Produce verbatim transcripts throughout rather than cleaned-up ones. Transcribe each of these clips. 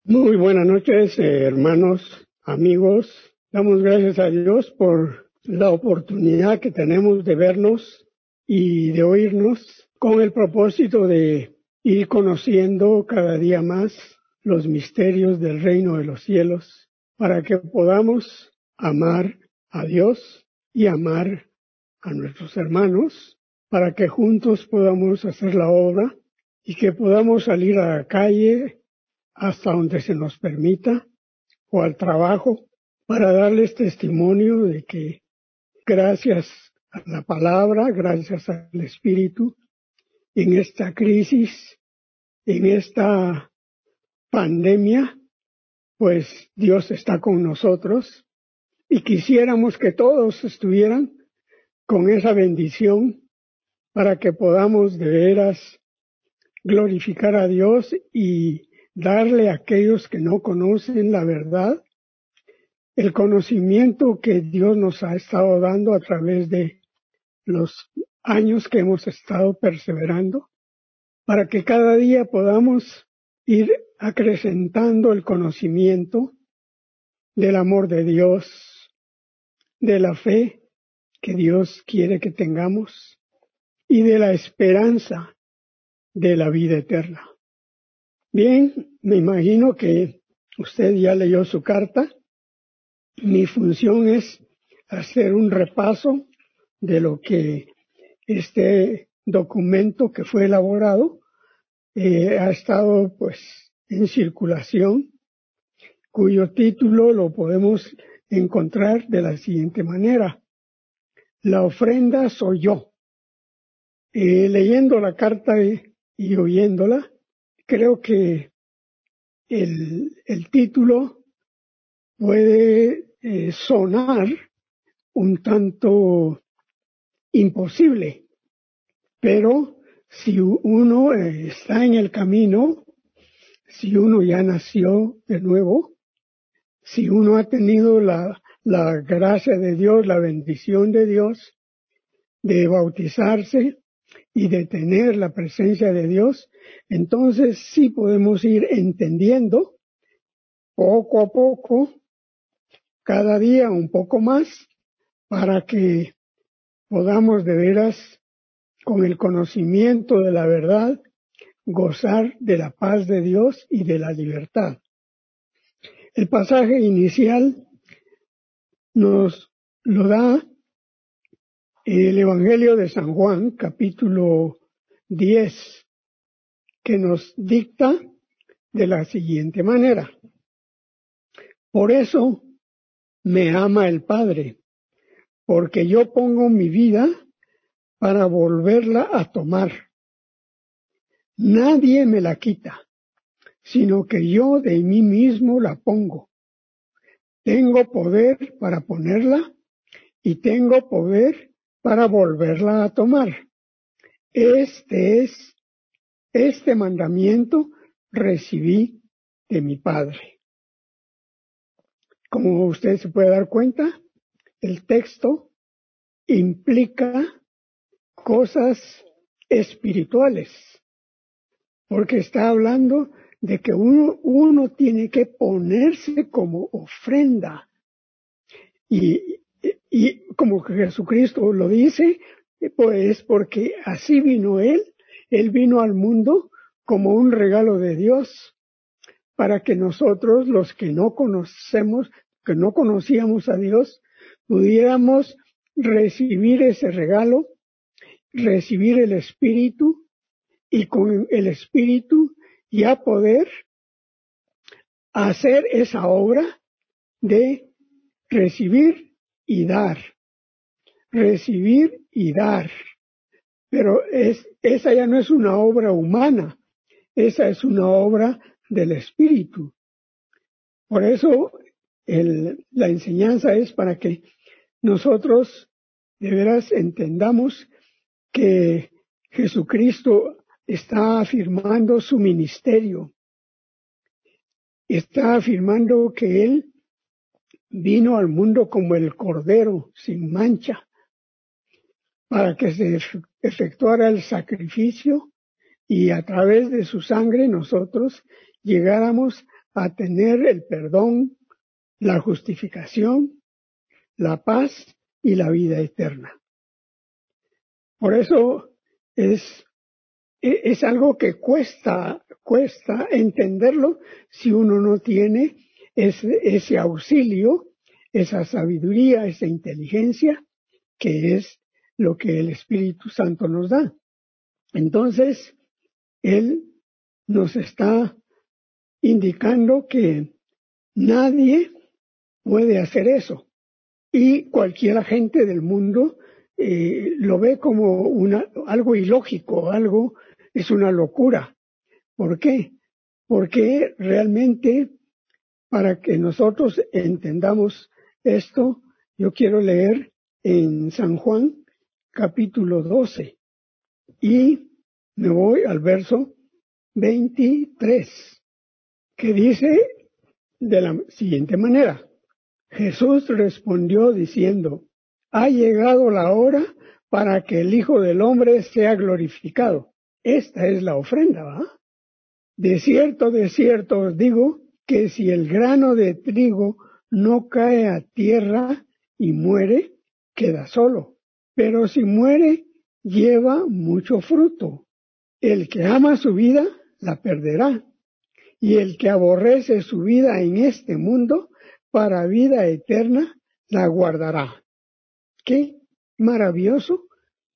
Muy buenas noches, eh, hermanos, amigos. Damos gracias a Dios por la oportunidad que tenemos de vernos y de oírnos con el propósito de ir conociendo cada día más los misterios del reino de los cielos para que podamos amar a Dios y amar a nuestros hermanos, para que juntos podamos hacer la obra y que podamos salir a la calle hasta donde se nos permita, o al trabajo, para darles testimonio de que gracias a la palabra, gracias al Espíritu, en esta crisis, en esta pandemia, pues Dios está con nosotros y quisiéramos que todos estuvieran con esa bendición para que podamos de veras glorificar a Dios y darle a aquellos que no conocen la verdad el conocimiento que Dios nos ha estado dando a través de los años que hemos estado perseverando, para que cada día podamos ir acrecentando el conocimiento del amor de Dios, de la fe que Dios quiere que tengamos y de la esperanza de la vida eterna. Bien, me imagino que usted ya leyó su carta. Mi función es hacer un repaso de lo que este documento que fue elaborado eh, ha estado pues en circulación, cuyo título lo podemos encontrar de la siguiente manera: La ofrenda soy yo. Eh, leyendo la carta y, y oyéndola, creo que el, el título puede eh, sonar un tanto imposible, pero si uno eh, está en el camino, si uno ya nació de nuevo, si uno ha tenido la, la gracia de Dios, la bendición de Dios de bautizarse y de tener la presencia de Dios, entonces sí podemos ir entendiendo poco a poco, cada día un poco más, para que podamos de veras, con el conocimiento de la verdad, gozar de la paz de Dios y de la libertad. El pasaje inicial nos lo da el Evangelio de San Juan, capítulo diez, que nos dicta de la siguiente manera: Por eso me ama el Padre, porque yo pongo mi vida para volverla a tomar. Nadie me la quita, sino que yo de mí mismo la pongo. Tengo poder para ponerla y tengo poder para volverla a tomar. Este es, este mandamiento recibí de mi Padre. Como usted se puede dar cuenta, el texto implica cosas espirituales, porque está hablando de que uno, uno tiene que ponerse como ofrenda. Y, y, y como que Jesucristo lo dice, pues porque así vino Él, Él vino al mundo como un regalo de Dios, para que nosotros, los que no conocemos, que no conocíamos a Dios, pudiéramos recibir ese regalo, recibir el Espíritu, y con el Espíritu ya poder hacer esa obra de recibir y dar, recibir y dar. Pero es, esa ya no es una obra humana, esa es una obra del Espíritu. Por eso el, la enseñanza es para que nosotros de veras entendamos que Jesucristo está afirmando su ministerio, está afirmando que Él vino al mundo como el Cordero sin mancha, para que se efectuara el sacrificio y a través de su sangre nosotros llegáramos a tener el perdón, la justificación, la paz y la vida eterna. Por eso es, es algo que cuesta, cuesta entenderlo si uno no tiene ese, ese auxilio, esa sabiduría, esa inteligencia, que es lo que el Espíritu Santo nos da. Entonces, Él nos está indicando que nadie puede hacer eso. Y cualquier agente del mundo eh, lo ve como una, algo ilógico, algo, es una locura. ¿Por qué? Porque realmente, para que nosotros entendamos esto, yo quiero leer en San Juan capítulo doce y me voy al verso veintitrés, que dice de la siguiente manera: Jesús respondió diciendo, ha llegado la hora para que el Hijo del Hombre sea glorificado. Esta es la ofrenda, ¿va? De cierto, de cierto os digo que si el grano de trigo no cae a tierra y muere, queda solo. Pero si muere, lleva mucho fruto. El que ama su vida, la perderá. Y el que aborrece su vida en este mundo, para vida eterna, la guardará. Qué maravilloso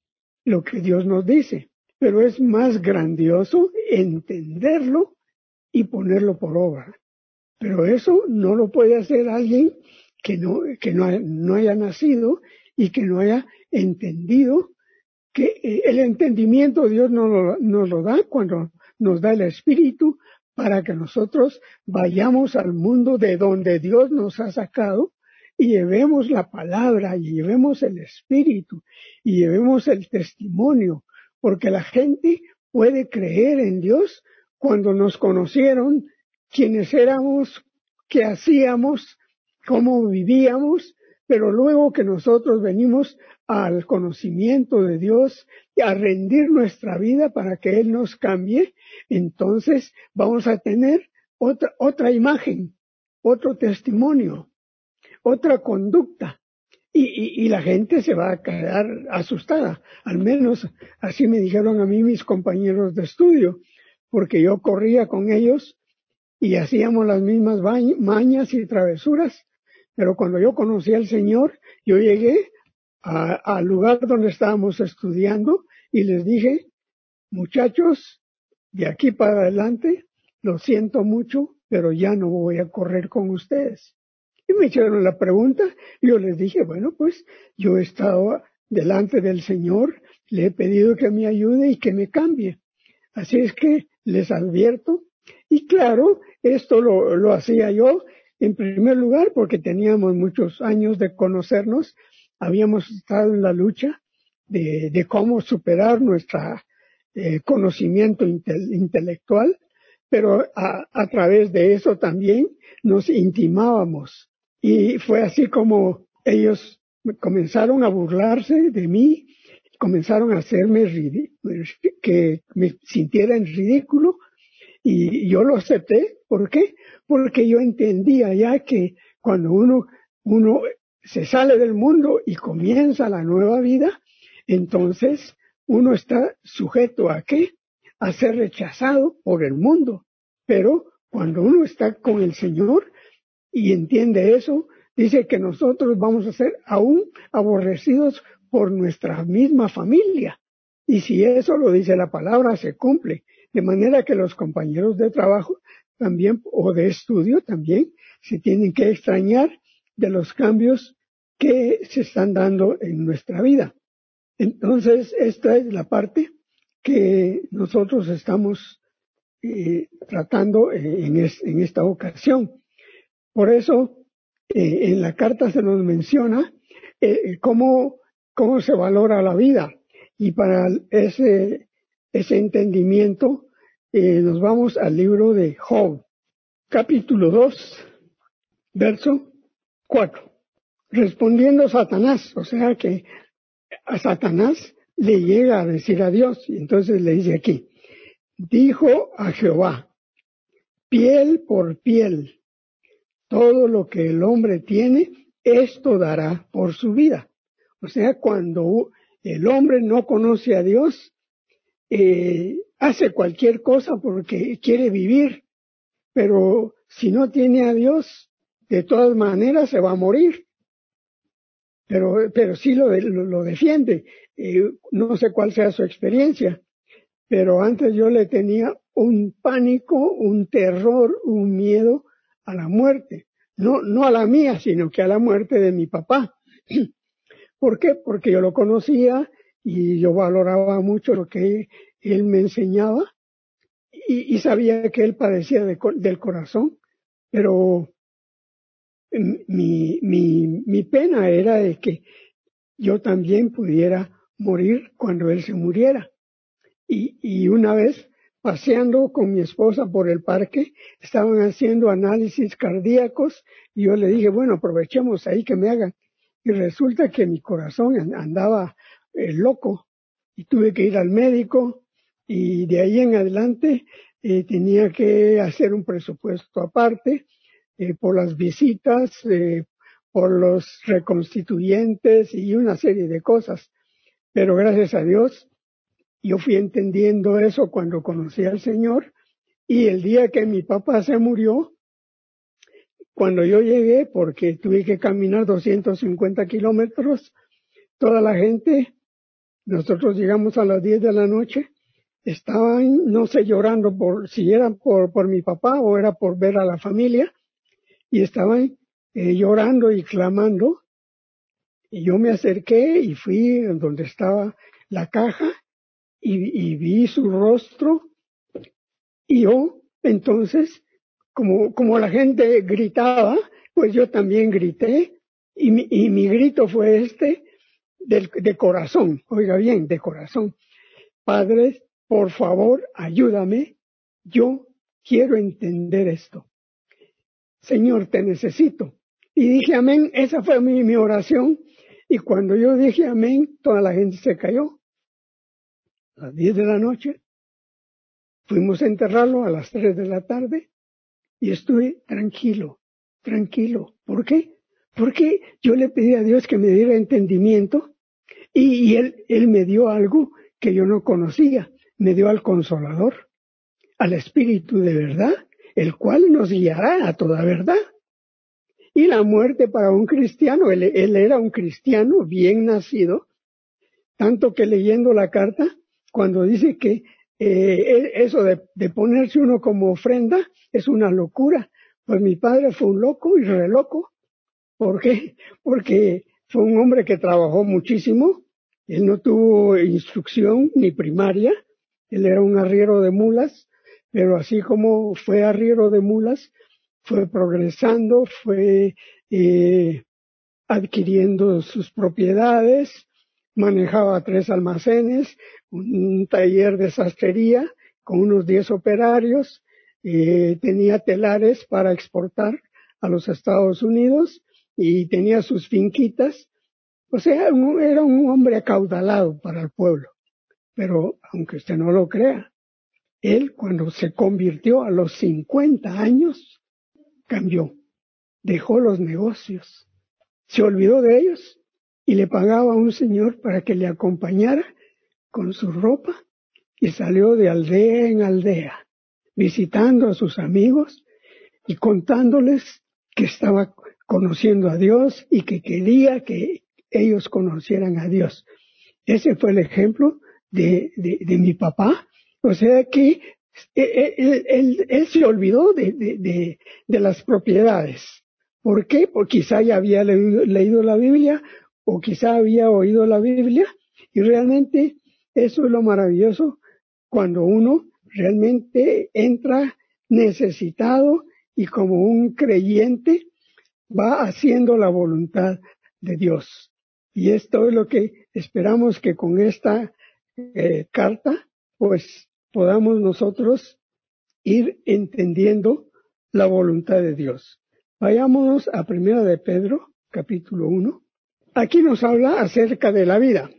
lo que Dios nos dice. Pero es más grandioso entenderlo y ponerlo por obra. Pero eso no lo puede hacer alguien que no, que no, no haya nacido y que no haya entendido que el entendimiento Dios nos lo, nos lo da cuando nos da el Espíritu para que nosotros vayamos al mundo de donde Dios nos ha sacado y llevemos la palabra y llevemos el Espíritu y llevemos el testimonio, porque la gente puede creer en Dios cuando nos conocieron, quiénes éramos, qué hacíamos, cómo vivíamos, pero luego que nosotros venimos al conocimiento de Dios y a rendir nuestra vida para que Él nos cambie, entonces vamos a tener otra, otra imagen, otro testimonio, otra conducta. Y, y, y la gente se va a quedar asustada. Al menos así me dijeron a mí mis compañeros de estudio, porque yo corría con ellos y hacíamos las mismas mañas y travesuras. Pero cuando yo conocí al Señor, yo llegué a, al lugar donde estábamos estudiando y les dije, muchachos, de aquí para adelante, lo siento mucho, pero ya no voy a correr con ustedes. Y me hicieron la pregunta, y yo les dije, bueno, pues yo he estado delante del Señor, le he pedido que me ayude y que me cambie. Así es que les advierto, y claro, esto lo, lo hacía yo en primer lugar porque teníamos muchos años de conocernos, habíamos estado en la lucha de, de cómo superar nuestro eh, conocimiento intel, intelectual, pero a, a través de eso también nos intimábamos. Y fue así como ellos comenzaron a burlarse de mí, comenzaron a hacerme que me sintiera en ridículo, y yo lo acepté. ¿Por qué? Porque yo entendía ya que cuando uno, uno se sale del mundo y comienza la nueva vida, entonces uno está sujeto a ¿qué? A ser rechazado por el mundo. Pero cuando uno está con el Señor y entiende eso, dice que nosotros vamos a ser aún aborrecidos por nuestra misma familia. Y si eso lo dice la palabra, se cumple. De manera que los compañeros de trabajo también, o de estudio también, se tienen que extrañar de los cambios que se están dando en nuestra vida. Entonces, esta es la parte que nosotros estamos eh, tratando en, es, en esta ocasión. Por eso, eh, en la carta se nos menciona eh, cómo, cómo se valora la vida. Y para ese, ese entendimiento, eh, nos vamos al libro de Job, capítulo dos, verso cuatro. Respondiendo Satanás, o sea que a Satanás le llega a decir a Dios, y entonces le dice aquí, dijo a Jehová, piel por piel. Todo lo que el hombre tiene, esto dará por su vida. O sea, cuando el hombre no conoce a Dios, eh, hace cualquier cosa porque quiere vivir, pero si no tiene a Dios, de todas maneras se va a morir. Pero, pero sí lo, lo, lo defiende. Eh, no sé cuál sea su experiencia, pero antes yo le tenía un pánico, un terror, un miedo a la muerte. No, no a la mía, sino que a la muerte de mi papá. ¿Por qué? Porque yo lo conocía y yo valoraba mucho lo que él me enseñaba y, y sabía que él padecía de, del corazón, pero mi, mi, mi pena era de que yo también pudiera morir cuando él se muriera. Y, y una vez paseando con mi esposa por el parque, estaban haciendo análisis cardíacos y yo le dije, bueno, aprovechemos ahí que me hagan. Y resulta que mi corazón andaba eh, loco y tuve que ir al médico y de ahí en adelante eh, tenía que hacer un presupuesto aparte eh, por las visitas, eh, por los reconstituyentes y una serie de cosas. Pero gracias a Dios, yo fui entendiendo eso cuando conocí al Señor y el día que mi papá se murió, cuando yo llegué, porque tuve que caminar doscientos cincuenta kilómetros, toda la gente, nosotros llegamos a las diez de la noche, estaban, no sé, llorando por si era por, por mi papá o era por ver a la familia, y estaban eh, llorando y clamando. Y yo me acerqué y fui donde estaba la caja y, y vi su rostro. Y yo, entonces, como, como la gente gritaba, pues yo también grité. Y mi, y mi grito fue este, del, de corazón. Oiga bien, de corazón. Padre, por favor, ayúdame. Yo quiero entender esto. Señor, te necesito. Y dije amén, esa fue mi, mi oración. Y cuando yo dije amén, toda la gente se cayó. A las diez de la noche, fuimos a enterrarlo a las tres de la tarde y estuve tranquilo, tranquilo. ¿Por qué? Porque yo le pedí a Dios que me diera entendimiento y, y él, él me dio algo que yo no conocía. Me dio al Consolador, al Espíritu de verdad, el cual nos guiará a toda verdad. Y la muerte para un cristiano, él, él era un cristiano bien nacido, tanto que leyendo la carta, cuando dice que eh, eso de, de ponerse uno como ofrenda es una locura, pues mi padre fue un loco y re loco. ¿Por qué? Porque fue un hombre que trabajó muchísimo, él no tuvo instrucción ni primaria, él era un arriero de mulas, pero así como fue arriero de mulas, fue progresando, fue eh, adquiriendo sus propiedades, manejaba tres almacenes, un taller de sastrería con unos diez operarios, eh, tenía telares para exportar a los Estados Unidos y tenía sus finquitas. O sea, era un hombre acaudalado para el pueblo. Pero aunque usted no lo crea, él cuando se convirtió a los cincuenta años, cambió, dejó los negocios, se olvidó de ellos y le pagaba a un señor para que le acompañara con su ropa y salió de aldea en aldea, visitando a sus amigos y contándoles que estaba conociendo a Dios y que quería que ellos conocieran a Dios. Ese fue el ejemplo de, de, de mi papá. O sea que él, él, él se olvidó de, de, de, de las propiedades. ¿Por qué? Porque quizá ya había leído, leído la Biblia o quizá había oído la Biblia y realmente eso es lo maravilloso cuando uno realmente entra necesitado y como un creyente va haciendo la voluntad de Dios. Y esto es lo que esperamos que con esta eh, carta pues podamos nosotros ir entendiendo la voluntad de Dios. Vayámonos a Primera de Pedro, capítulo uno. Aquí nos habla acerca de la vida.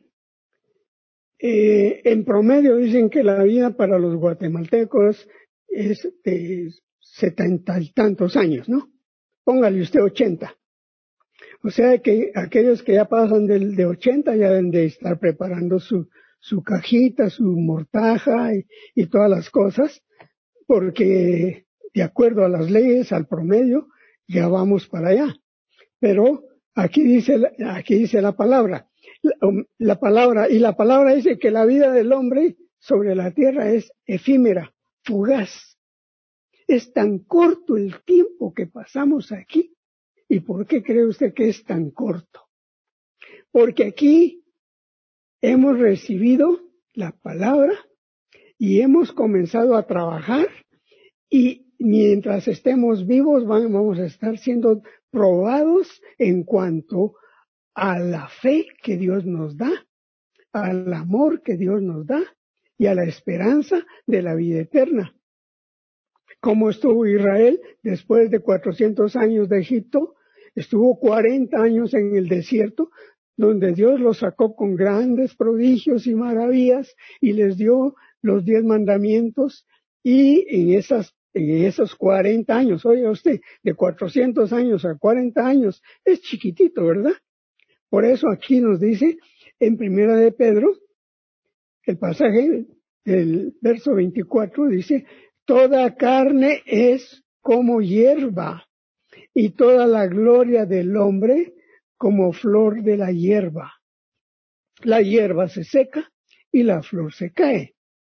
Eh, en promedio dicen que la vida para los guatemaltecos es de setenta y tantos años, ¿no? Póngale usted ochenta. O sea que aquellos que ya pasan del, de ochenta ya deben de estar preparando su, su cajita, su mortaja y, y todas las cosas, porque de acuerdo a las leyes, al promedio, ya vamos para allá. Pero aquí dice, aquí dice la palabra, la, la palabra, y la palabra dice que la vida del hombre sobre la tierra es efímera, fugaz. Es tan corto el tiempo que pasamos aquí. ¿Y por qué cree usted que es tan corto? Porque aquí hemos recibido la palabra y hemos comenzado a trabajar, y mientras estemos vivos vamos a estar siendo probados en cuanto a la fe que Dios nos da, al amor que Dios nos da y a la esperanza de la vida eterna. ¿Cómo estuvo Israel después de cuatrocientos años de Egipto? Estuvo cuarenta años en el desierto, donde Dios los sacó con grandes prodigios y maravillas y les dio los diez mandamientos, y en esas en esos cuarenta años, oiga usted, de cuatrocientos años a cuarenta años, es chiquitito, ¿verdad? Por eso aquí nos dice en Primera de Pedro, el pasaje del verso veinticuatro dice: toda carne es como hierba, y toda la gloria del hombre como flor de la hierba. La hierba se seca y la flor se cae,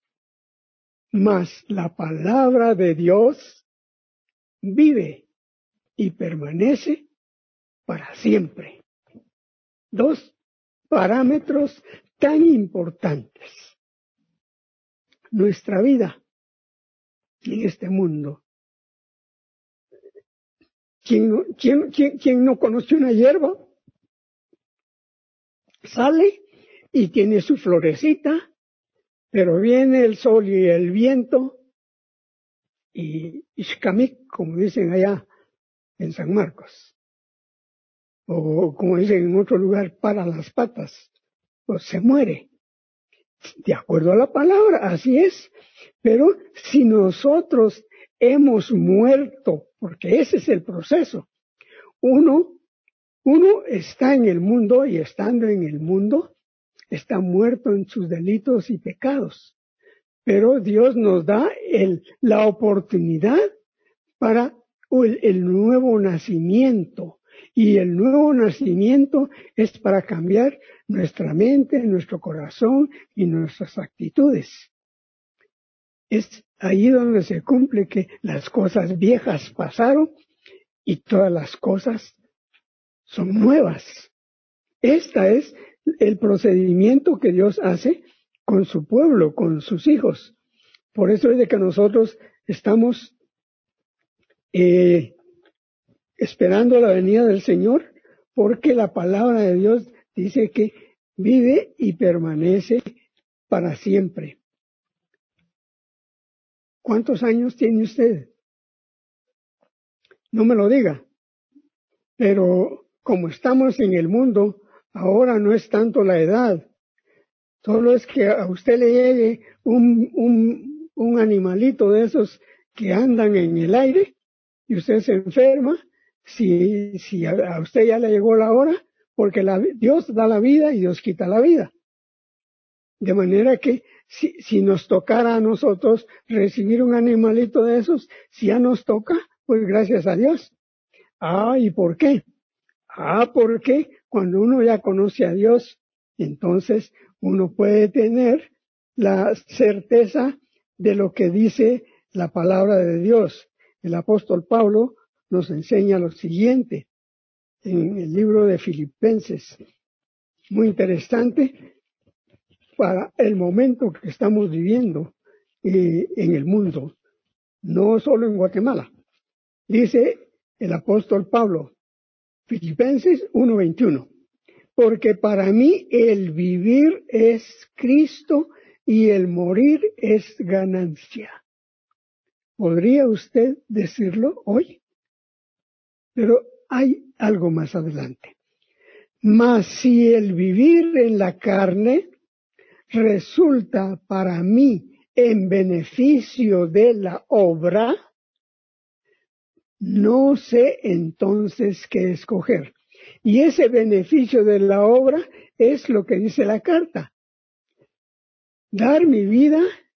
mas la palabra de Dios vive y permanece para siempre. Dos parámetros tan importantes. Nuestra vida en este mundo. ¿Quién no, quién, quién, quién no conoce una hierba? Sale y tiene su florecita, pero viene el sol y el viento y ishkamik, como dicen allá en San Marcos, o como dicen en otro lugar, para las patas, pues se muere. De acuerdo a la palabra, así es. Pero si nosotros hemos muerto, porque ese es el proceso, uno, uno está en el mundo, y estando en el mundo, está muerto en sus delitos y pecados. Pero Dios nos da el, la oportunidad para el, el nuevo nacimiento. Y el nuevo nacimiento es para cambiar nuestra mente, nuestro corazón y nuestras actitudes. Es ahí donde se cumple que las cosas viejas pasaron y todas las cosas son nuevas. Este es el procedimiento que Dios hace con su pueblo, con sus hijos. Por eso es de que nosotros estamos eh, esperando la venida del Señor, porque la palabra de Dios dice que vive y permanece para siempre. ¿Cuántos años tiene usted? No me lo diga. Pero como estamos en el mundo, ahora no es tanto la edad. Solo es que a usted le llegue un, un, un animalito de esos que andan en el aire y usted se enferma. Si, si a, a usted ya le llegó la hora, porque la, Dios da la vida y Dios quita la vida. De manera que si, si nos tocara a nosotros recibir un animalito de esos, si ya nos toca, pues gracias a Dios. Ah, ¿y por qué? Ah, porque cuando uno ya conoce a Dios, entonces uno puede tener la certeza de lo que dice la palabra de Dios. El apóstol Pablo nos enseña lo siguiente en el libro de Filipenses. Muy interesante para el momento que estamos viviendo eh, en el mundo, no solo en Guatemala. Dice el apóstol Pablo, Filipenses uno veintiuno, porque para mí el vivir es Cristo y el morir es ganancia. ¿Podría usted decirlo hoy? Pero hay algo más adelante. Mas si el vivir en la carne resulta para mí en beneficio de la obra, no sé entonces qué escoger. Y ese beneficio de la obra es lo que dice la carta. Dar mi vida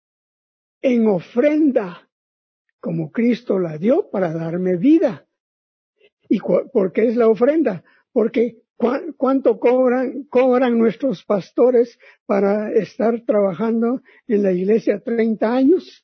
en ofrenda, como Cristo la dio para darme vida. ¿Y por qué es la ofrenda? Porque ¿cu- ¿cuánto cobran, cobran nuestros pastores para estar trabajando en la iglesia treinta años?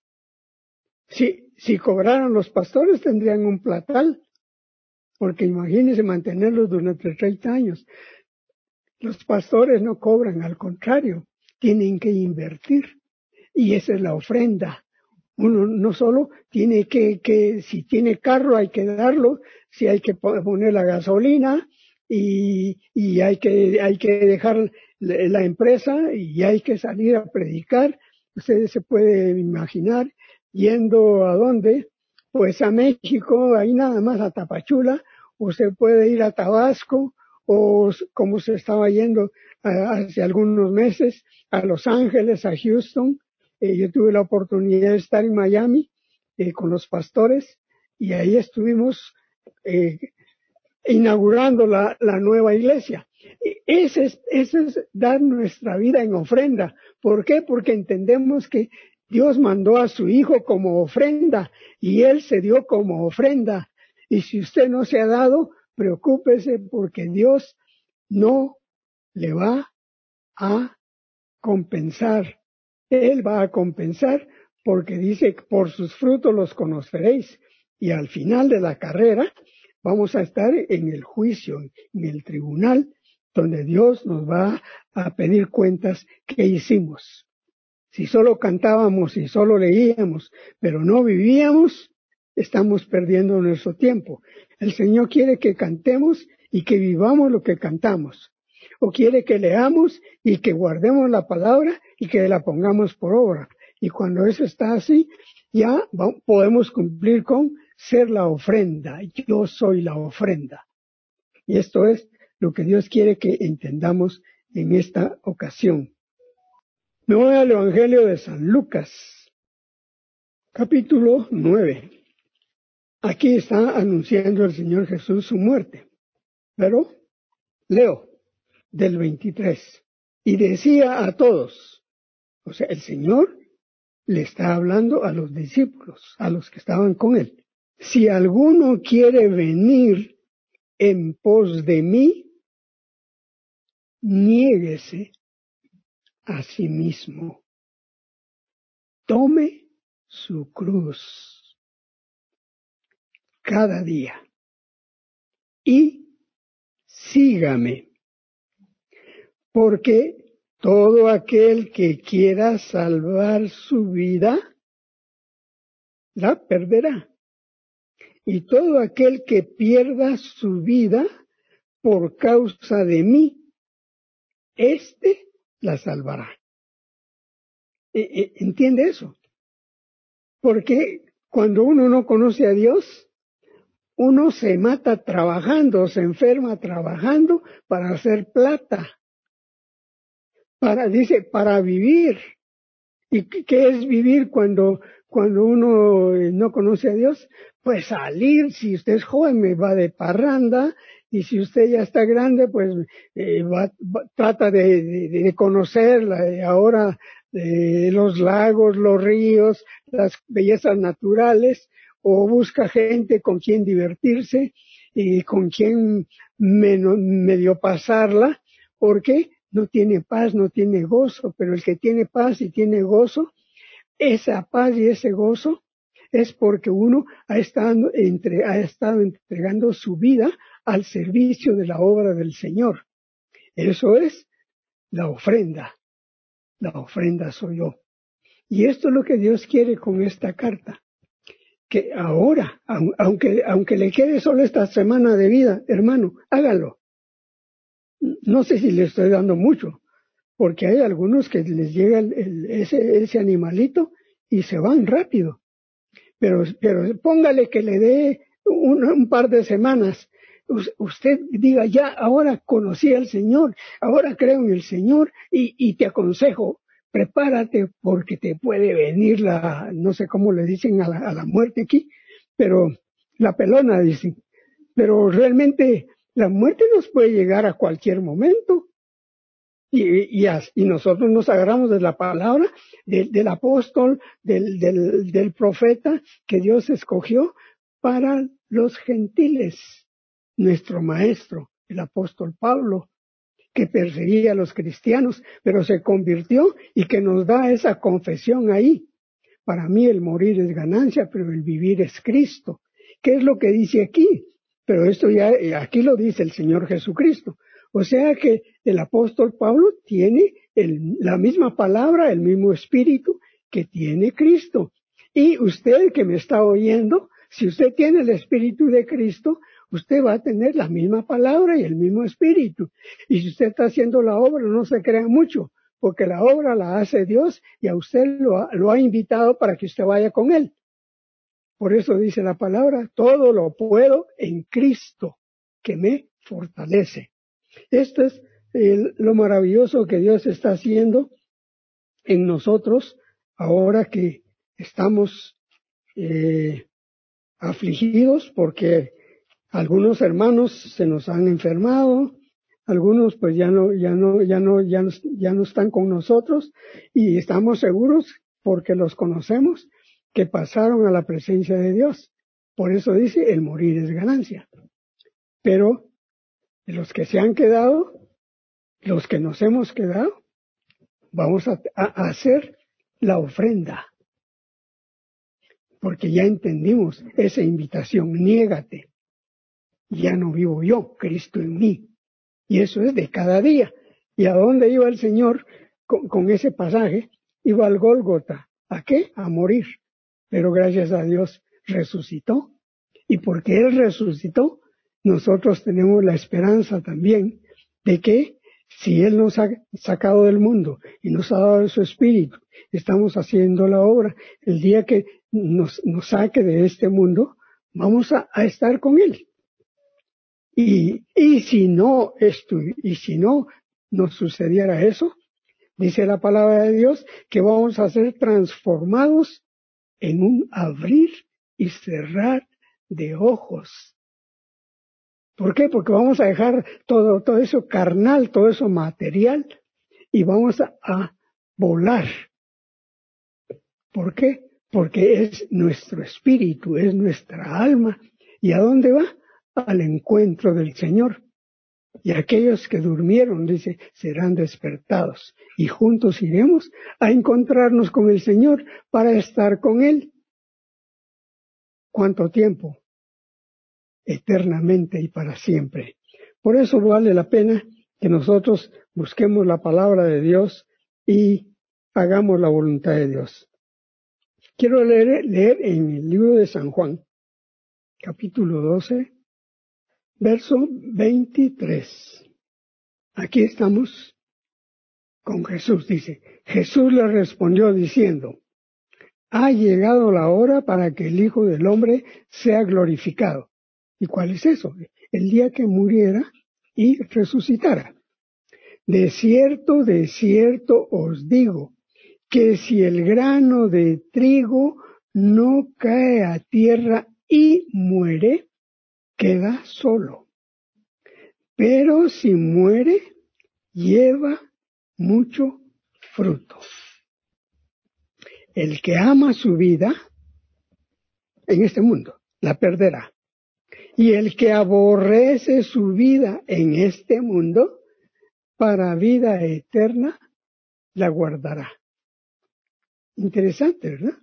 Si, si cobraran los pastores tendrían un platal, porque imagínense mantenerlos durante treinta años. Los pastores no cobran, al contrario, tienen que invertir. Y esa es la ofrenda. Uno no solo tiene que, que, si tiene carro hay que darlo, si hay que poner la gasolina y, y hay que, hay que dejar la, la empresa y hay que salir a predicar. Ustedes se pueden imaginar yendo a dónde, pues a México, ahí nada más a Tapachula, o se puede ir a Tabasco, o como se estaba yendo hace algunos meses a Los Ángeles, a Houston. Eh, yo tuve la oportunidad de estar en Miami eh, con los pastores y ahí estuvimos eh, inaugurando la, la nueva iglesia. Ese es, ese es dar nuestra vida en ofrenda. ¿Por qué? Porque entendemos que Dios mandó a su Hijo como ofrenda y Él se dio como ofrenda. Y si usted no se ha dado, preocúpese porque Dios no le va a compensar. Él va a compensar porque dice, por sus frutos los conoceréis. Y al final de la carrera vamos a estar en el juicio, en el tribunal, donde Dios nos va a pedir cuentas qué hicimos. Si solo cantábamos y solo leíamos, pero no vivíamos, estamos perdiendo nuestro tiempo. El Señor quiere que cantemos y que vivamos lo que cantamos. O quiere que leamos y que guardemos la palabra y que la pongamos por obra. Y cuando eso está así, ya podemos cumplir con ser la ofrenda. Yo soy la ofrenda. Y esto es lo que Dios quiere que entendamos en esta ocasión. Me voy al Evangelio de San Lucas, capítulo nueve. Aquí está anunciando el Señor Jesús su muerte. Pero leo del veintitrés. Y decía a todos, o sea, el Señor le está hablando a los discípulos, a los que estaban con él. Si alguno quiere venir en pos de mí, niéguese a sí mismo. Tome su cruz cada día y sígame. Porque todo aquel que quiera salvar su vida, la perderá. Y todo aquel que pierda su vida por causa de mí, éste la salvará. ¿Entiende eso? Porque cuando uno no conoce a Dios, uno se mata trabajando, se enferma trabajando para hacer plata. Para, dice, para vivir. ¿Y qué es vivir cuando, cuando uno no conoce a Dios? Pues salir, si usted es joven, me va de parranda, y si usted ya está grande, pues eh, va, va, trata de, de, de conocer la, ahora eh, los lagos, los ríos, las bellezas naturales, o busca gente con quien divertirse y con quien menos, medio pasarla. ¿Por qué? No tiene paz, no tiene gozo, pero el que tiene paz y tiene gozo, esa paz y ese gozo es porque uno ha estado, entre, ha estado entregando su vida al servicio de la obra del Señor. Eso es la ofrenda. La ofrenda soy yo. Y esto es lo que Dios quiere con esta carta. Que ahora, aunque, aunque le quede solo esta semana de vida, hermano, hágalo. No sé si le estoy dando mucho, porque hay algunos que les llega el, el, ese, ese animalito y se van rápido. Pero, pero póngale que le dé un, un par de semanas. Usted diga, ya, ahora conocí al Señor, ahora creo en el Señor y, y te aconsejo, prepárate porque te puede venir la, no sé cómo le dicen a la, a la muerte aquí, pero la pelona, dicen. Pero realmente la muerte nos puede llegar a cualquier momento. Y, y, y nosotros nos agarramos de la palabra del, del apóstol, del, del, del profeta que Dios escogió para los gentiles. Nuestro maestro, el apóstol Pablo, que perseguía a los cristianos, pero se convirtió y que nos da esa confesión ahí. Para mí el morir es ganancia, pero el vivir es Cristo. ¿Qué es lo que dice aquí? Pero esto ya, aquí lo dice el Señor Jesucristo. O sea que el apóstol Pablo tiene el, la misma palabra, el mismo espíritu que tiene Cristo. Y usted que me está oyendo, si usted tiene el espíritu de Cristo, usted va a tener la misma palabra y el mismo espíritu. Y si usted está haciendo la obra, no se crea mucho, porque la obra la hace Dios y a usted lo ha, lo ha invitado para que usted vaya con Él. Por eso dice la palabra, todo lo puedo en Cristo, que me fortalece. Esto es eh, lo maravilloso que Dios está haciendo en nosotros ahora que estamos eh, afligidos porque algunos hermanos se nos han enfermado, algunos pues ya no, ya no, ya no, ya no, ya no están con nosotros y estamos seguros porque los conocemos que pasaron a la presencia de Dios. Por eso dice, el morir es ganancia. Pero los que se han quedado, los que nos hemos quedado, vamos a, a hacer la ofrenda. Porque ya entendimos esa invitación, niégate. Ya no vivo yo, Cristo en mí. Y eso es de cada día. ¿Y a dónde iba el Señor con, con ese pasaje? Iba al Gólgota. ¿A qué? A morir. Pero gracias a Dios resucitó. Y porque Él resucitó, nosotros tenemos la esperanza también de que si Él nos ha sacado del mundo y nos ha dado su espíritu, estamos haciendo la obra, el día que nos, nos saque de este mundo, vamos a, a estar con Él. Y, y si no esto, y si no nos sucediera eso, dice la palabra de Dios que vamos a ser transformados en un abrir y cerrar de ojos. ¿Por qué? Porque vamos a dejar todo, todo eso carnal, todo eso material, y vamos a, a volar. ¿Por qué? Porque es nuestro espíritu, es nuestra alma. ¿Y a dónde va? Al encuentro del Señor. Y aquellos que durmieron, dice, serán despertados. Y juntos iremos a encontrarnos con el Señor para estar con Él. ¿Cuánto tiempo? Eternamente y para siempre. Por eso vale la pena que nosotros busquemos la palabra de Dios y hagamos la voluntad de Dios. Quiero leer, leer en el libro de San Juan, capítulo doce, verso veintitrés. Aquí estamos con Jesús, dice. Jesús le respondió diciendo, ha llegado la hora para que el Hijo del Hombre sea glorificado. ¿Y cuál es eso? El día que muriera y resucitara. De cierto, de cierto os digo, que si el grano de trigo no cae a tierra y muere, queda solo. Pero si muere, lleva mucho fruto. El que ama su vida en este mundo, la perderá. Y el que aborrece su vida en este mundo, para vida eterna, la guardará. Interesante, ¿verdad?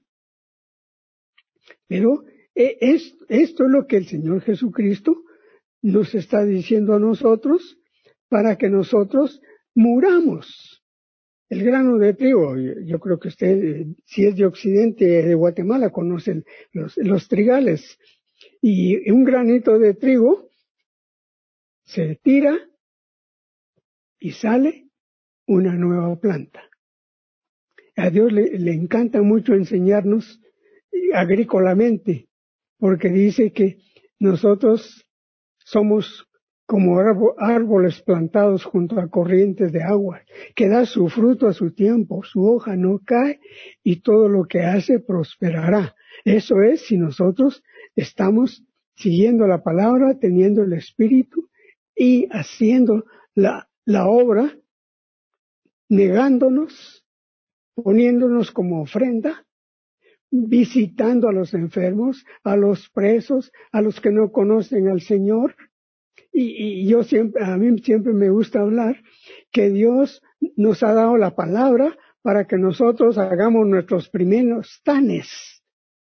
Pero es, esto es lo que el Señor Jesucristo nos está diciendo a nosotros para que nosotros muramos. El grano de trigo, yo creo que usted, si es de Occidente, de Guatemala, conoce los, los trigales. Y un granito de trigo se tira y sale una nueva planta. A Dios le, le encanta mucho enseñarnos agrícolamente, porque dice que nosotros somos como árboles plantados junto a corrientes de agua, que da su fruto a su tiempo, su hoja no cae y todo lo que hace prosperará. Eso es si nosotros estamos siguiendo la palabra, teniendo el Espíritu y haciendo la, la obra, negándonos, poniéndonos como ofrenda, visitando a los enfermos, a los presos, a los que no conocen al Señor. Y, y yo siempre, a mí siempre me gusta hablar que Dios nos ha dado la palabra para que nosotros hagamos nuestros primeros tanes.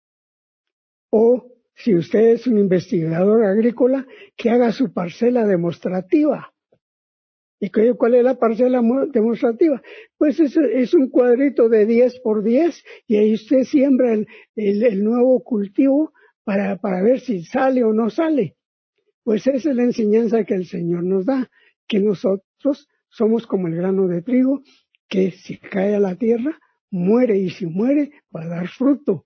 O, si usted es un investigador agrícola, que haga su parcela demostrativa. ¿Y cuál es la parcela demostrativa? Pues es, es un cuadrito de diez por diez y ahí usted siembra el, el, el nuevo cultivo para, para ver si sale o no sale. Pues esa es la enseñanza que el Señor nos da, que nosotros somos como el grano de trigo, que si cae a la tierra, muere, y si muere, va a dar fruto.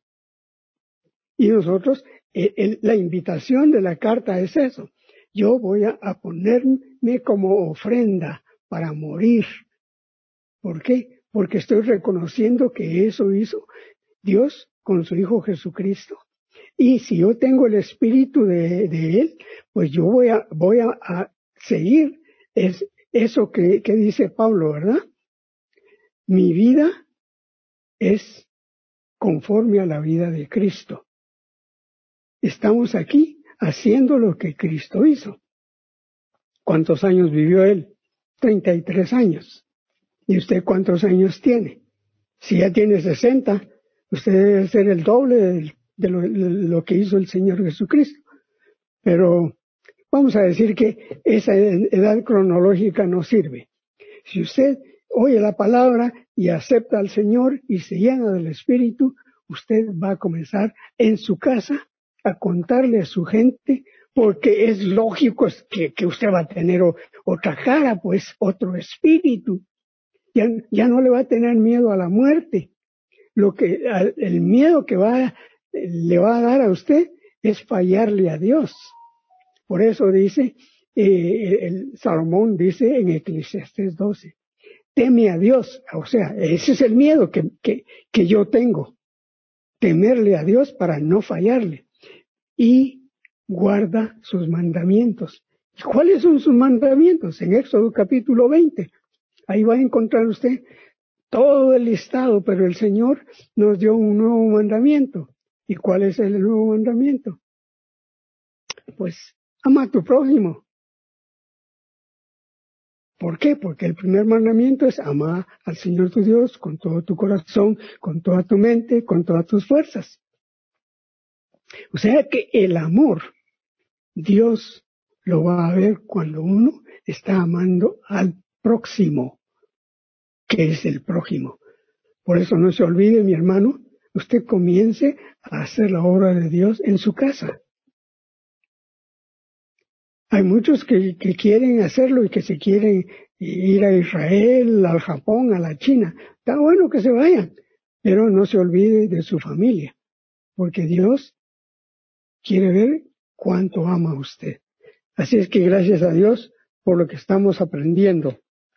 Y nosotros, el, el, la invitación de la carta es eso. Yo voy a, a ponerme como ofrenda para morir. ¿Por qué? Porque estoy reconociendo que eso hizo Dios con su Hijo Jesucristo. Y si yo tengo el Espíritu de, de Él, pues yo voy a, voy a, a seguir es, eso que, que dice Pablo, ¿verdad? Mi vida es conforme a la vida de Cristo. Estamos aquí haciendo lo que Cristo hizo. ¿Cuántos años vivió Él? treinta y tres años. ¿Y usted cuántos años tiene? Si ya tiene sesenta, usted debe ser el doble de, de, lo, de lo que hizo el Señor Jesucristo. Pero vamos a decir que esa edad cronológica no sirve. Si usted oye la palabra y acepta al Señor y se llena del Espíritu, usted va a comenzar en su casa a contarle a su gente, porque es lógico que, que usted va a tener o, otra cara, pues otro espíritu. Ya, ya no le va a tener miedo a la muerte. Lo que, el miedo que va, le va a dar a usted es fallarle a Dios. Por eso dice, eh, el Salomón dice en Eclesiastés doce, teme a Dios. O sea, ese es el miedo que, que, que yo tengo. Temerle a Dios para no fallarle. Y guarda sus mandamientos. ¿Cuáles son sus mandamientos? En Éxodo capítulo veinte. Ahí va a encontrar usted todo el listado, pero el Señor nos dio un nuevo mandamiento. ¿Y cuál es el nuevo mandamiento? Pues, ama a tu prójimo. ¿Por qué? Porque el primer mandamiento es ama al Señor tu Dios con todo tu corazón, con toda tu mente, con todas tus fuerzas. O sea que el amor, Dios lo va a ver cuando uno está amando al próximo, que es el prójimo. Por eso no se olvide, mi hermano, usted comience a hacer la obra de Dios en su casa. Hay muchos que, que quieren hacerlo y que se quieren ir a Israel, al Japón, a la China. Está bueno que se vayan, pero no se olvide de su familia, porque Dios quiere ver cuánto ama a usted. Así es que gracias a Dios por lo que estamos aprendiendo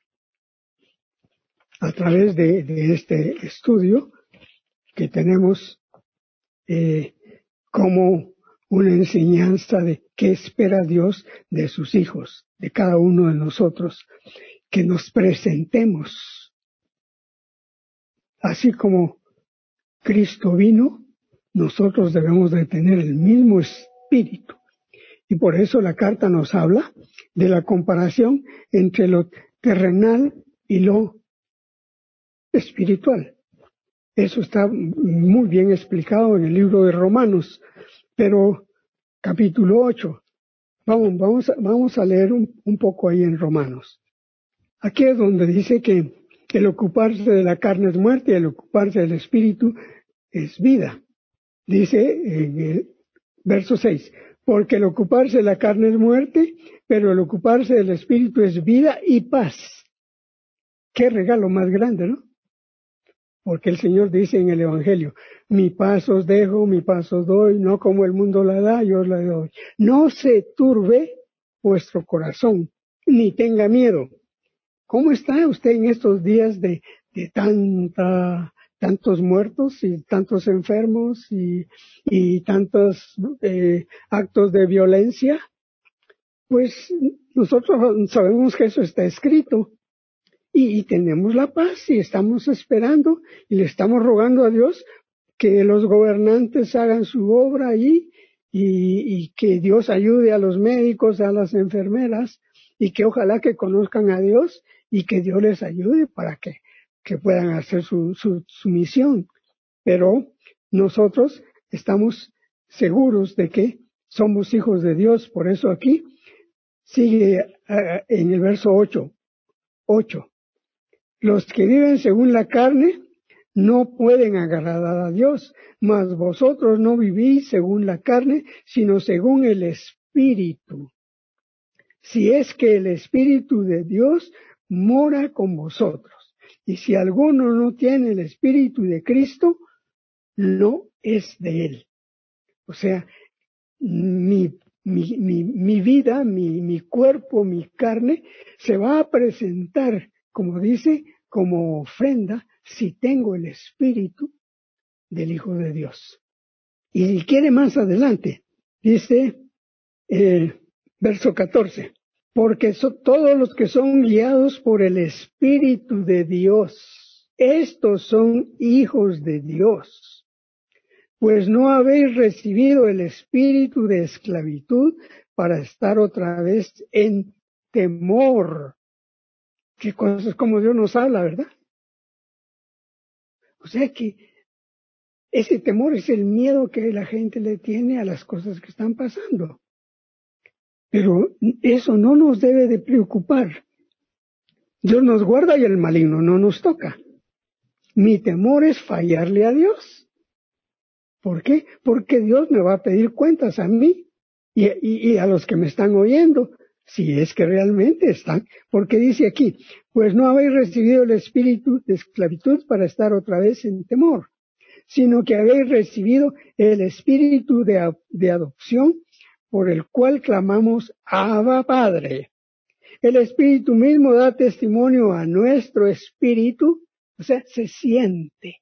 a través de, de este estudio que tenemos eh, como una enseñanza de qué espera Dios de sus hijos, de cada uno de nosotros, que nos presentemos así como Cristo vino, nosotros debemos de tener el mismo espíritu. Y por eso la carta nos habla de la comparación entre lo terrenal y lo espiritual. Eso está muy bien explicado en el libro de Romanos, pero capítulo ocho, vamos, vamos, a, vamos a leer un, un poco ahí en Romanos. Aquí es donde dice que el ocuparse de la carne es muerte y el ocuparse del espíritu es vida. Dice en el verso seis, porque el ocuparse de la carne es muerte, pero el ocuparse del espíritu es vida y paz. Qué regalo más grande, ¿no? Porque el Señor dice en el Evangelio, mi paz os dejo, mi paz os doy, no como el mundo la da, yo os la doy. No se turbe vuestro corazón, ni tenga miedo. ¿Cómo está usted en estos días de, de tanta tantos muertos y tantos enfermos y, y tantos eh, actos de violencia, pues nosotros sabemos que eso está escrito y, y tenemos la paz y estamos esperando y le estamos rogando a Dios que los gobernantes hagan su obra ahí y, y que Dios ayude a los médicos, a las enfermeras y que ojalá que conozcan a Dios y que Dios les ayude para que, que puedan hacer su, su, su misión. Pero nosotros estamos seguros de que somos hijos de Dios. Por eso aquí sigue uh, en el verso ocho. ocho. Los que viven según la carne no pueden agradar a Dios, mas vosotros no vivís según la carne, sino según el Espíritu. Si es que el Espíritu de Dios mora con vosotros. Y si alguno no tiene el Espíritu de Cristo, no es de él. O sea, mi, mi, mi, mi vida, mi, mi cuerpo, mi carne, se va a presentar, como dice, como ofrenda si tengo el Espíritu del Hijo de Dios. Y si quiere más adelante, dice eh, verso catorce, porque son todos los que son guiados por el Espíritu de Dios, estos son hijos de Dios. Pues no habéis recibido el espíritu de esclavitud para estar otra vez en temor. Qué cosas como Dios nos habla, ¿verdad? O sea que ese temor es el miedo que la gente le tiene a las cosas que están pasando. Pero eso no nos debe de preocupar. Dios nos guarda y el maligno no nos toca. Mi temor es fallarle a Dios. ¿Por qué? Porque Dios me va a pedir cuentas a mí y, y, y a los que me están oyendo, si es que realmente están. Porque dice aquí, pues no habéis recibido el espíritu de esclavitud para estar otra vez en temor, sino que habéis recibido el espíritu de, de adopción por el cual clamamos, Abba Padre. El espíritu mismo da testimonio a nuestro espíritu, o sea, se siente.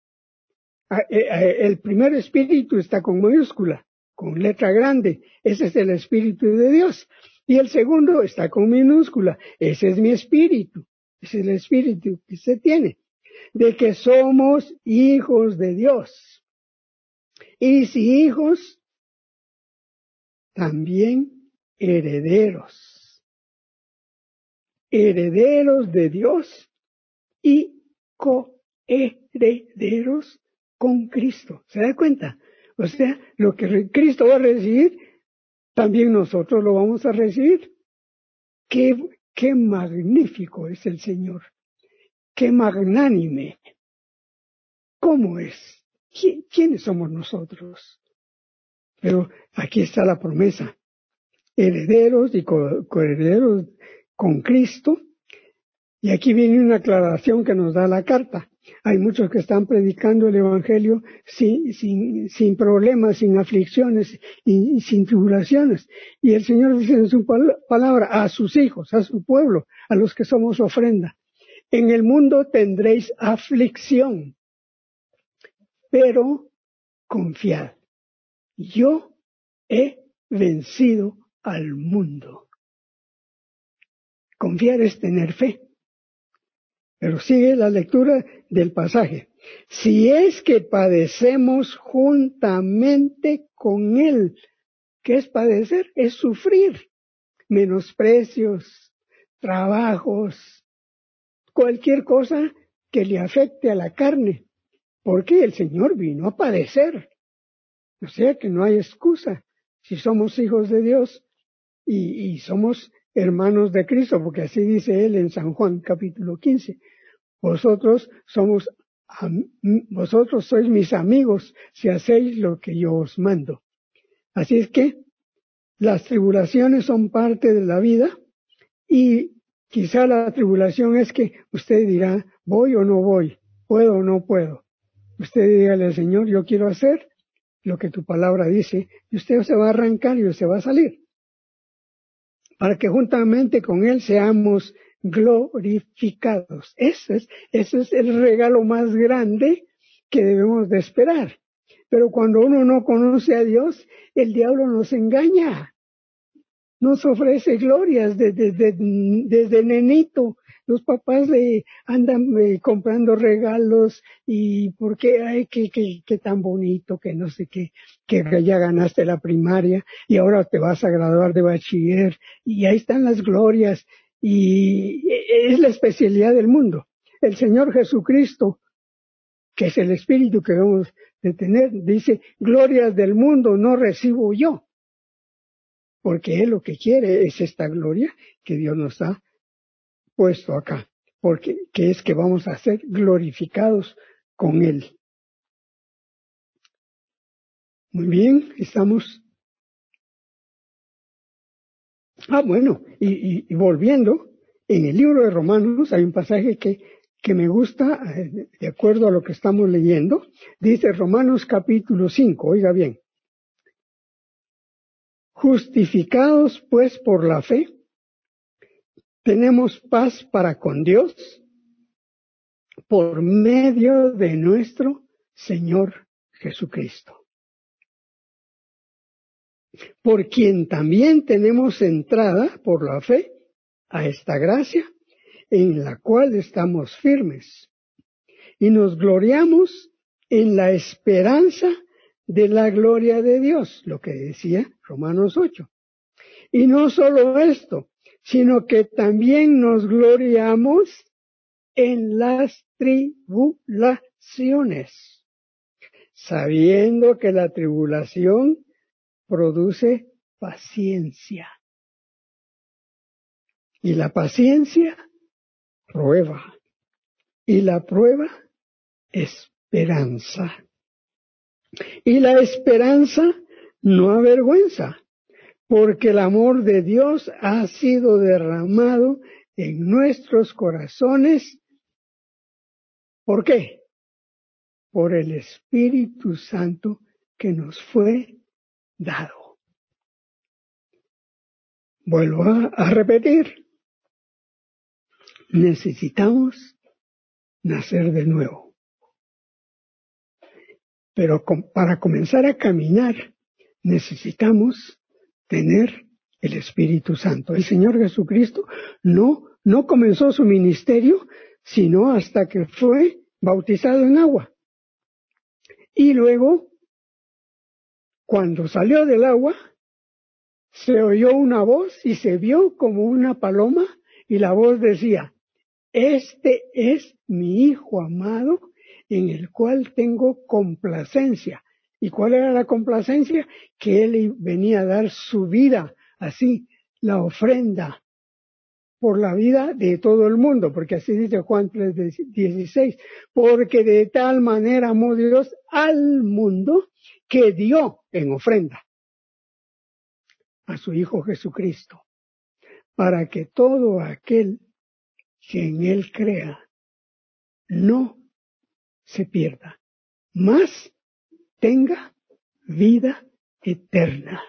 El primer espíritu está con mayúscula, con letra grande, ese es el espíritu de Dios. Y el segundo está con minúscula, ese es mi espíritu, ese es el espíritu que se tiene, de que somos hijos de Dios. Y si hijos, también herederos. Herederos de Dios y coherederos con Cristo. ¿Se da cuenta? O sea, lo que Cristo va a recibir, también nosotros lo vamos a recibir. Qué, qué magnífico es el Señor. Qué magnánime. ¿Cómo es? ¿Qui- ¿Quiénes somos nosotros? Pero aquí está la promesa. Herederos y co- coherederos con Cristo. Y aquí viene una aclaración que nos da la carta. Hay muchos que están predicando el Evangelio sin, sin, sin problemas, sin aflicciones y, y sin tribulaciones. Y el Señor dice en su pal- palabra a sus hijos, a su pueblo, a los que somos ofrenda. En el mundo tendréis aflicción, pero confiad. Yo he vencido al mundo. Confiar es tener fe. Pero sigue la lectura del pasaje. Si es que padecemos juntamente con Él, ¿qué es padecer? Es sufrir menosprecios, trabajos, cualquier cosa que le afecte a la carne, porque el Señor vino a padecer. O sea que no hay excusa si somos hijos de Dios y, y somos hermanos de Cristo, porque así dice Él en San Juan capítulo quince. Vosotros somos, vosotros sois mis amigos si hacéis lo que yo os mando. Así es que las tribulaciones son parte de la vida y quizá la tribulación es que usted dirá, voy o no voy, puedo o no puedo. Usted dígale al Señor, yo quiero hacer lo que tu palabra dice y usted se va a arrancar y se va a salir. para que juntamente con Él seamos glorificados. Ese es, ese es el regalo más grande que debemos de esperar. Pero cuando uno no conoce a Dios, el diablo nos engaña, nos ofrece glorias desde, desde, desde nenito. Los papás le andan eh, comprando regalos y porque, ay, que, que, que tan bonito, que no sé qué, que ya ganaste la primaria y ahora te vas a graduar de bachiller y ahí están las glorias y es la especialidad del mundo. El Señor Jesucristo, que es el Espíritu que debemos de tener, dice, glorias del mundo no recibo yo, porque Él lo que quiere es esta gloria que Dios nos ha puesto acá, porque que es que vamos a ser glorificados con Él. Muy bien, estamos. Ah, bueno, y, y, y volviendo, en el libro de Romanos hay un pasaje que, que me gusta, eh, de acuerdo a lo que estamos leyendo. Dice Romanos capítulo cinco, oiga bien. Justificados pues por la fe, tenemos paz para con Dios por medio de nuestro Señor Jesucristo, por quien también tenemos entrada por la fe a esta gracia en la cual estamos firmes y nos gloriamos en la esperanza de la gloria de Dios, lo que decía Romanos ocho. Y no solo esto, sino que también nos gloriamos en las tribulaciones, sabiendo que la tribulación produce paciencia. Y la paciencia, prueba. Y la prueba, esperanza. Y la esperanza no avergüenza, porque el amor de Dios ha sido derramado en nuestros corazones. ¿Por qué? Por el Espíritu Santo que nos fue dado. Vuelvo a, a repetir. Necesitamos nacer de nuevo. Pero com, para comenzar a caminar necesitamos tener el Espíritu Santo. El Señor Jesucristo no, no comenzó su ministerio sino hasta que fue bautizado en agua. Y luego, cuando salió del agua, se oyó una voz y se vio como una paloma y la voz decía, este es mi Hijo amado en el cual tengo complacencia. ¿Y cuál era la complacencia? Que Él venía a dar su vida, así, la ofrenda por la vida de todo el mundo, porque así dice Juan tres dieciséis, porque de tal manera amó Dios al mundo que dio en ofrenda a su Hijo Jesucristo, para que todo aquel que en Él crea no se pierda, mas tenga vida eterna.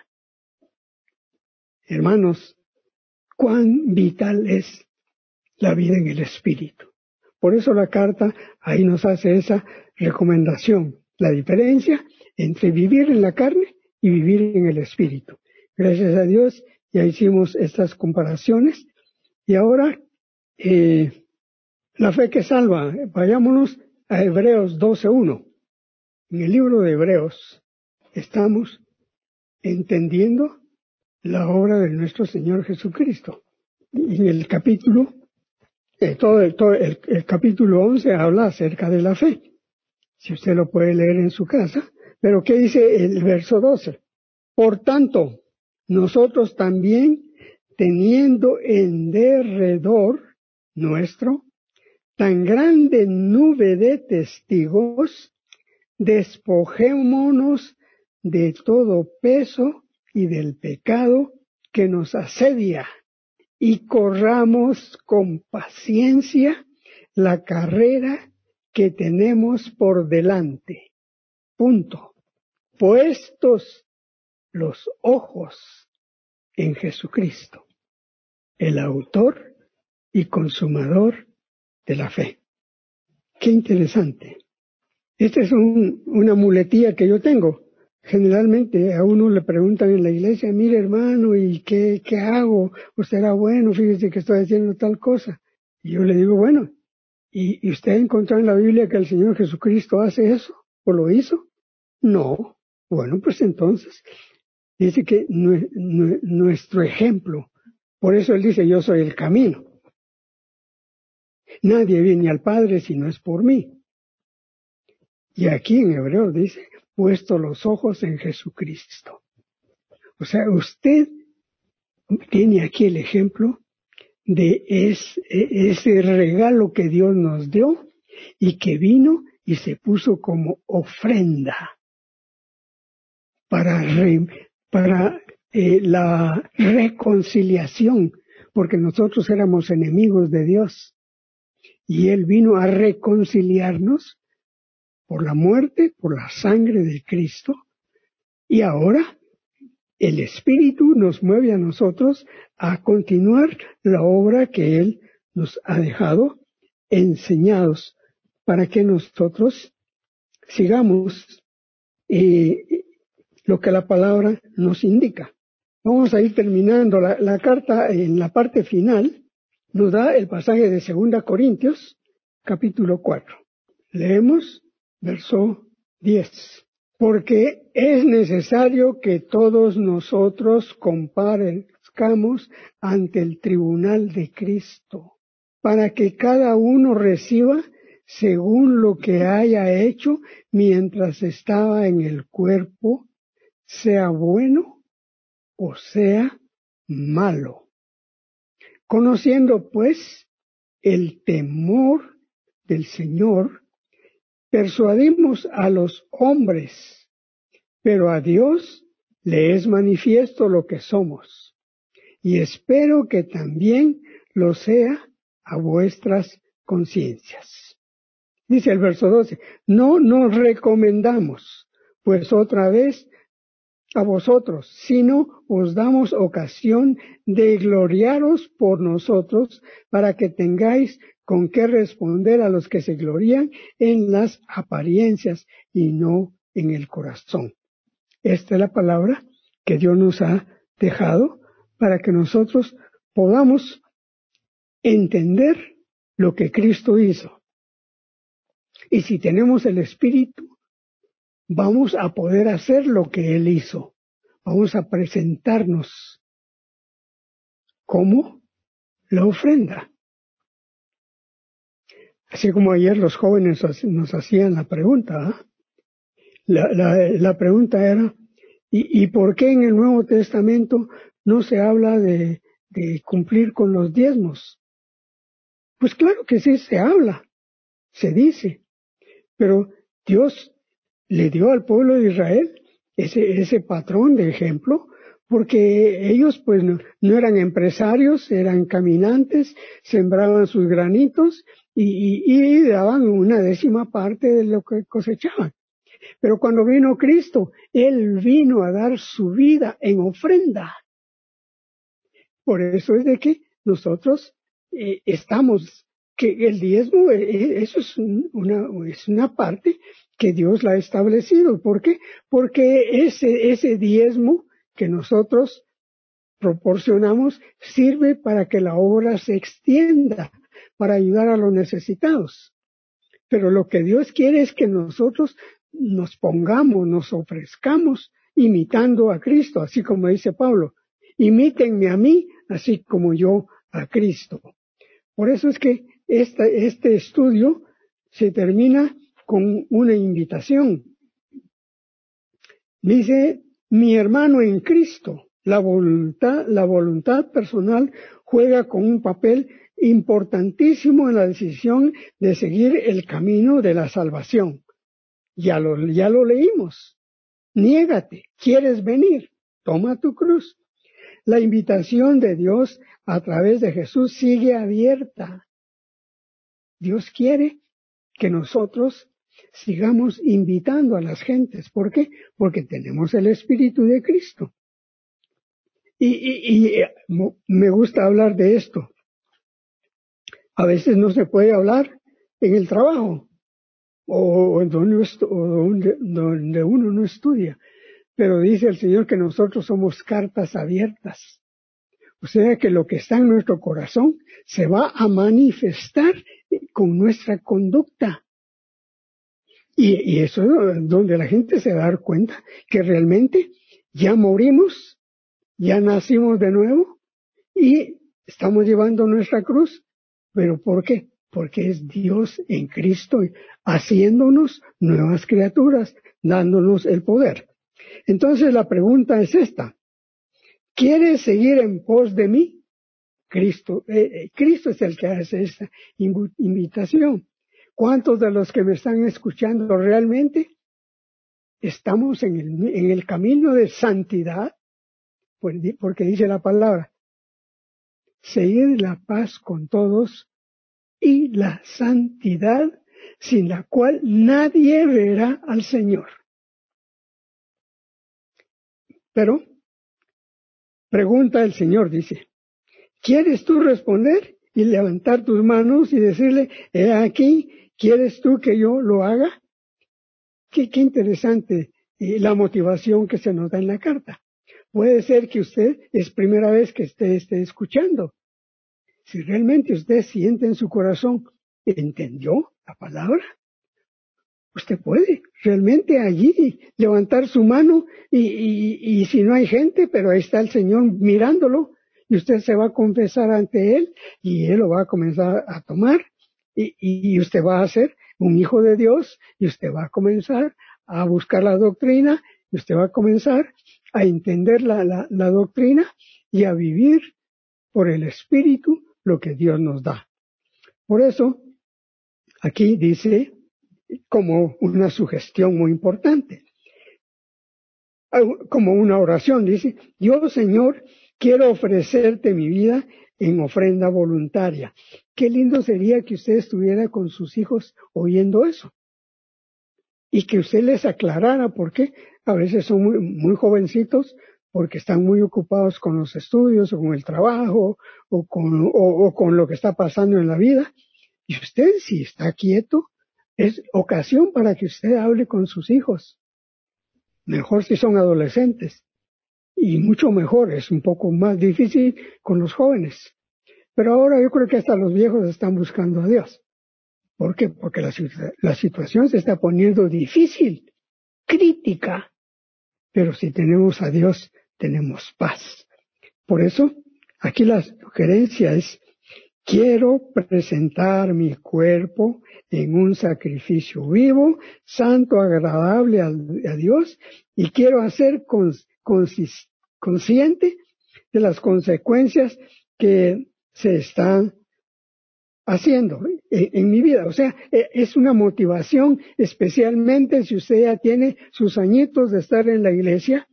Hermanos, cuán vital es la vida en el Espíritu. Por eso la carta ahí nos hace esa recomendación, la diferencia entre vivir en la carne y vivir en el Espíritu. Gracias a Dios ya hicimos estas comparaciones y ahora eh, la fe que salva. Vayámonos a Hebreos doce uno. En el libro de Hebreos estamos entendiendo la obra de nuestro Señor Jesucristo. En el capítulo, eh, todo, el, todo el, el capítulo once habla acerca de la fe. Si usted lo puede leer en su casa. Pero ¿qué dice el verso doce? Por tanto, nosotros también, teniendo en derredor nuestro tan grande nube de testigos, despojémonos de todo peso y del pecado que nos asedia y corramos con paciencia la carrera que tenemos por delante. Punto. Puestos los ojos en Jesucristo, el autor y consumador de la fe. Qué interesante. Esta es un, una muletilla que yo tengo. Generalmente a uno le preguntan en la iglesia, mire hermano, ¿y qué, qué hago? ¿Usted era bueno? Fíjese que estoy haciendo tal cosa. Y yo le digo, bueno, ¿y, y usted encontró en la Biblia que el Señor Jesucristo hace eso? ¿O lo hizo? No. Bueno, pues entonces, dice que nue, nue, nuestro ejemplo, por eso Él dice, yo soy el camino. Nadie viene al Padre si no es por mí. Y aquí en Hebreos dice, puesto los ojos en Jesucristo. O sea, usted tiene aquí el ejemplo de es, ese regalo que Dios nos dio y que vino y se puso como ofrenda para, re, para eh, la reconciliación, porque nosotros éramos enemigos de Dios y Él vino a reconciliarnos por la muerte, por la sangre de Cristo, y ahora el Espíritu nos mueve a nosotros a continuar la obra que Él nos ha dejado enseñados para que nosotros sigamos eh, lo que la palabra nos indica. Vamos a ir terminando. La, la carta en la parte final nos da el pasaje de Segunda Corintios, capítulo cuatro. Leemos verso diez. Porque es necesario que todos nosotros comparezcamos ante el tribunal de Cristo, para que cada uno reciba según lo que haya hecho mientras estaba en el cuerpo, sea bueno o sea malo. Conociendo pues el temor del Señor, persuadimos a los hombres, pero a Dios le es manifiesto lo que somos, y espero que también lo sea a vuestras conciencias. Dice el verso doce, no nos recomendamos, pues otra vez a vosotros, sino os damos ocasión de gloriaros por nosotros, para que tengáis con qué responder a los que se glorían en las apariencias y no en el corazón. Esta es la palabra que Dios nos ha dejado para que nosotros podamos entender lo que Cristo hizo. Y si tenemos el Espíritu, vamos a poder hacer lo que Él hizo. Vamos a presentarnos como la ofrenda. Así como ayer los jóvenes nos hacían la pregunta, ¿eh? la, la, la pregunta era, ¿y, ¿y por qué en el Nuevo Testamento no se habla de, de cumplir con los diezmos? Pues claro que sí se habla, se dice, pero Dios le dio al pueblo de Israel ese, ese patrón de ejemplo, porque ellos pues no, no eran empresarios, eran caminantes, sembraban sus granitos y, y, y daban una décima parte de lo que cosechaban. Pero cuando vino Cristo, Él vino a dar su vida en ofrenda. Por eso es de que nosotros eh, estamos, que el diezmo, eh, eso es una, es una parte que Dios la ha establecido. ¿Por qué? Porque ese, ese diezmo que nosotros proporcionamos sirve para que la obra se extienda, para ayudar a los necesitados. Pero lo que Dios quiere es que nosotros nos pongamos, nos ofrezcamos imitando a Cristo, así como dice Pablo. Imítenme a mí, así como yo a Cristo. Por eso es que esta, este estudio se termina con una invitación. Dice, mi hermano en Cristo, la voluntad, la voluntad personal juega con un papel importantísimo en la decisión de seguir el camino de la salvación. Ya lo, ya lo leímos. Niégate, ¿quieres venir? Toma tu cruz. La invitación de Dios a través de Jesús sigue abierta. Dios quiere que nosotros sigamos invitando a las gentes. ¿Por qué? Porque tenemos el Espíritu de Cristo. Y, y, y me gusta hablar de esto. A veces no se puede hablar en el trabajo o donde, o donde, donde uno no estudia. Pero dice el Señor que nosotros somos cartas abiertas. O sea que lo que está en nuestro corazón se va a manifestar con nuestra conducta. Y, y eso es donde la gente se va a dar cuenta que realmente ya morimos, ya nacimos de nuevo y estamos llevando nuestra cruz. ¿Pero por qué? Porque es Dios en Cristo haciéndonos nuevas criaturas, dándonos el poder. Entonces la pregunta es esta. ¿Quieres seguir en pos de mí? Cristo, eh, Cristo es el que hace esta invitación. ¿Cuántos de los que me están escuchando realmente estamos en el, en el camino de santidad? Porque dice la palabra, seguid la paz con todos y la santidad sin la cual nadie verá al Señor. Pero, pregunta el Señor, dice, ¿quieres tú responder y levantar tus manos y decirle, he aquí, ¿quieres tú que yo lo haga? Qué, qué interesante eh, la motivación que se nos da en la carta. Puede ser que usted es primera vez que esté, esté escuchando. Si realmente usted siente en su corazón, ¿entendió la palabra? Usted puede realmente allí levantar su mano y, y, y si no hay gente, pero ahí está el Señor mirándolo y usted se va a confesar ante Él y Él lo va a comenzar a tomar y, y usted va a ser un hijo de Dios y usted va a comenzar a buscar la doctrina y usted va a comenzar a entender la, la, la doctrina y a vivir por el Espíritu lo que Dios nos da. Por eso, aquí dice como una sugestión muy importante, como una oración, dice, yo Señor, quiero ofrecerte mi vida en ofrenda voluntaria. Qué lindo sería que usted estuviera con sus hijos oyendo eso y que usted les aclarara por qué a veces son muy, muy jovencitos porque están muy ocupados con los estudios o con el trabajo o con, o, o con lo que está pasando en la vida. Y usted, si está quieto, es ocasión para que usted hable con sus hijos. Mejor si son adolescentes. Y mucho mejor, es un poco más difícil con los jóvenes. Pero ahora yo creo que hasta los viejos están buscando a Dios. ¿Por qué? Porque la, la situación se está poniendo difícil, crítica. Pero si tenemos a Dios, tenemos paz. Por eso, aquí la sugerencia es, quiero presentar mi cuerpo en un sacrificio vivo, santo, agradable a, a Dios, y quiero hacer cons, consis, consciente de las consecuencias que se están haciendo en, en mi vida. O sea, es una motivación, especialmente si usted ya tiene sus añitos de estar en la iglesia,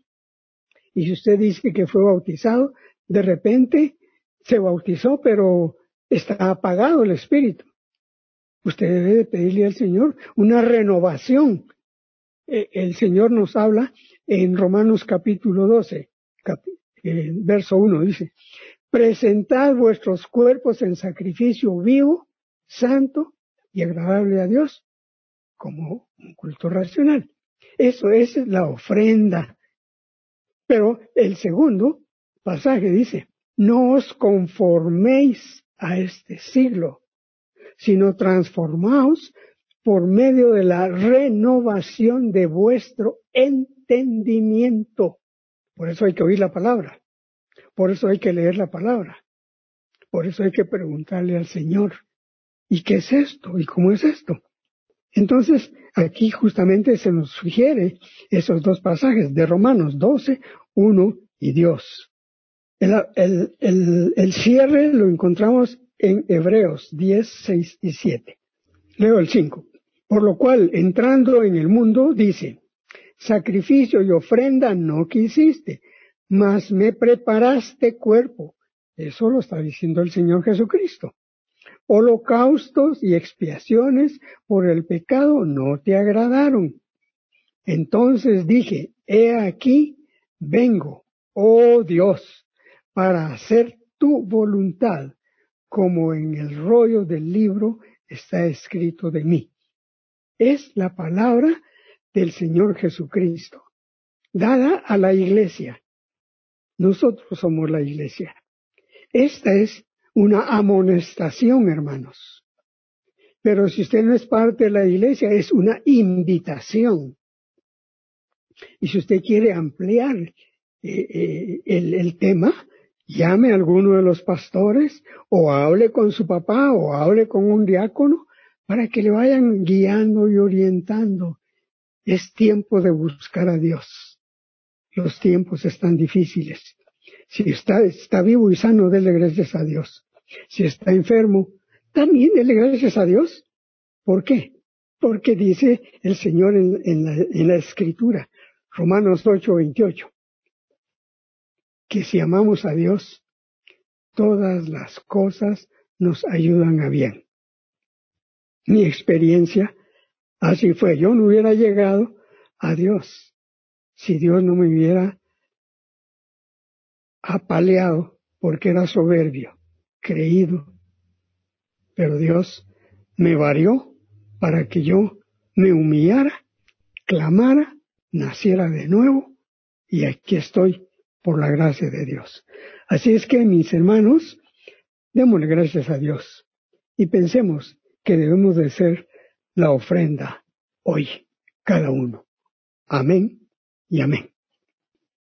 y si usted dice que fue bautizado, de repente se bautizó, pero está apagado el espíritu. Usted debe de pedirle al Señor una renovación. El Señor nos habla en Romanos capítulo doce, cap, eh, verso uno, dice, presentad vuestros cuerpos en sacrificio vivo, santo y agradable a Dios, como un culto racional. Eso es la ofrenda. Pero el segundo pasaje dice, no os conforméis a este siglo, sino transformaos por medio de la renovación de vuestro entendimiento. Por eso hay que oír la palabra, por eso hay que leer la palabra, por eso hay que preguntarle al Señor, ¿y qué es esto? ¿Y cómo es esto? Entonces, aquí justamente se nos sugiere esos dos pasajes de Romanos doce, uno y dos. El, el, el, el cierre lo encontramos en Hebreos diez, seis y siete. Leo el cinco. Por lo cual, entrando en el mundo, dice, sacrificio y ofrenda no quisiste, mas me preparaste cuerpo. Eso lo está diciendo el Señor Jesucristo. Holocaustos y expiaciones por el pecado no te agradaron. Entonces dije, he aquí, vengo, oh Dios, para hacer tu voluntad, como en el rollo del libro está escrito de mí. Es la palabra del Señor Jesucristo, dada a la iglesia. Nosotros somos la iglesia. Esta es una amonestación, hermanos. Pero si usted no es parte de la iglesia, es una invitación. Y si usted quiere ampliar eh, eh, el, el tema, llame a alguno de los pastores, o hable con su papá, o hable con un diácono, para que le vayan guiando y orientando. Es tiempo de buscar a Dios. Los tiempos están difíciles. Si está, está vivo y sano, dele gracias a Dios. Si está enfermo, también dele gracias a Dios. ¿Por qué? Porque dice el Señor en, en, la, en la Escritura, Romanos ocho veintiocho, que si amamos a Dios, todas las cosas nos ayudan a bien. Mi experiencia así fue. Yo no hubiera llegado a Dios si Dios no me hubiera apaleado porque era soberbio, creído. Pero Dios me varió para que yo me humillara, clamara, naciera de nuevo, y aquí estoy por la gracia de Dios. Así es que, mis hermanos, démosle gracias a Dios y pensemos que debemos de ser la ofrenda hoy, cada uno. Amén y amén.